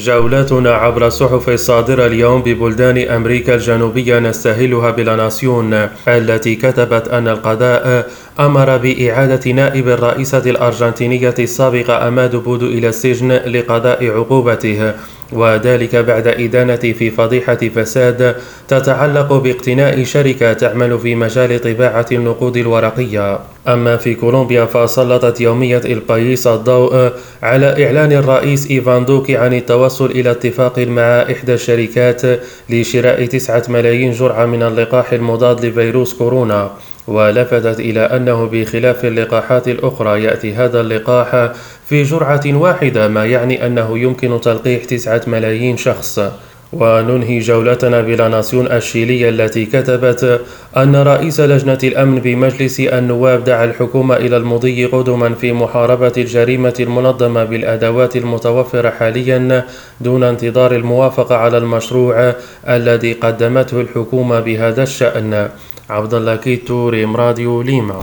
جولتنا عبر الصحف الصادرة اليوم ببلدان أمريكا الجنوبية نستهلها بلاناسيون التي كتبت أن القضاء أمر بإعادة نائب الرئيسة الأرجنتينية السابقة أمادو بودو إلى السجن لقضاء عقوبته، وذلك بعد إدانة في فضيحة فساد تتعلق باقتناء شركة تعمل في مجال طباعة النقود الورقية. أما في كولومبيا فسلطت يومية البايس الضوء على إعلان الرئيس إيفان دوكي عن التوصل إلى اتفاق مع إحدى الشركات لشراء 9 ملايين جرعة من اللقاح المضاد لفيروس كورونا، ولفتت إلى أنه بخلاف اللقاحات الأخرى يأتي هذا اللقاح في جرعة واحدة، ما يعني أنه يمكن تلقيح 9 ملايين شخص. وننهي جولتنا بلاناسيون الشيلية التي كتبت أن رئيس لجنة الأمن بمجلس النواب دعا الحكومة إلى المضي قدما في محاربة الجريمة المنظمة بالأدوات المتوفرة حاليا دون انتظار الموافقة على المشروع الذي قدمته الحكومة بهذا الشأن. عبد الله كيتو، ريم راديو، ليما.